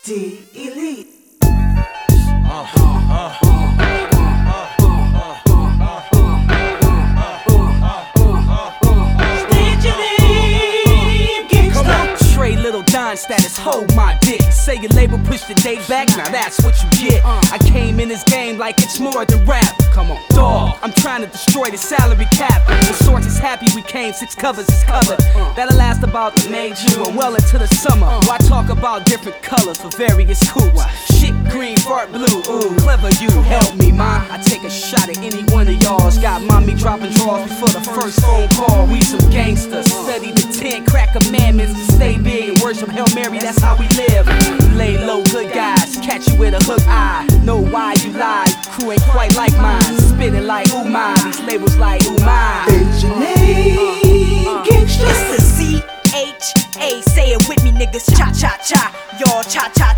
D-Elite. Little Don status, hold my dick. Say your label push the date back, now that's what you get. I came in this game like it's more than rap. Come on, dog, I'm trying to destroy the salary cap. The source is happy we came, 6 covers is covered. That'll last about the May, June, and well into the summer. Why talk about different colors for various coupes? Shit green, fart blue, ooh, clever you, help me, ma. I take a shot at any one of y'all's. Got mommy dropping drawers before the first phone call. We some gangsters, study the 10 crack commandments to stay big and worship Hail Mary, that's how we live. Lay low, good guys, catch you with a hook eye. Know why you lie, crew ain't quite like mine. Spitting like ooh my, these labels like ooh my. It's your name, gangsta. It's the C-H-A, say it with me niggas, cha-cha-cha. Y'all cha-cha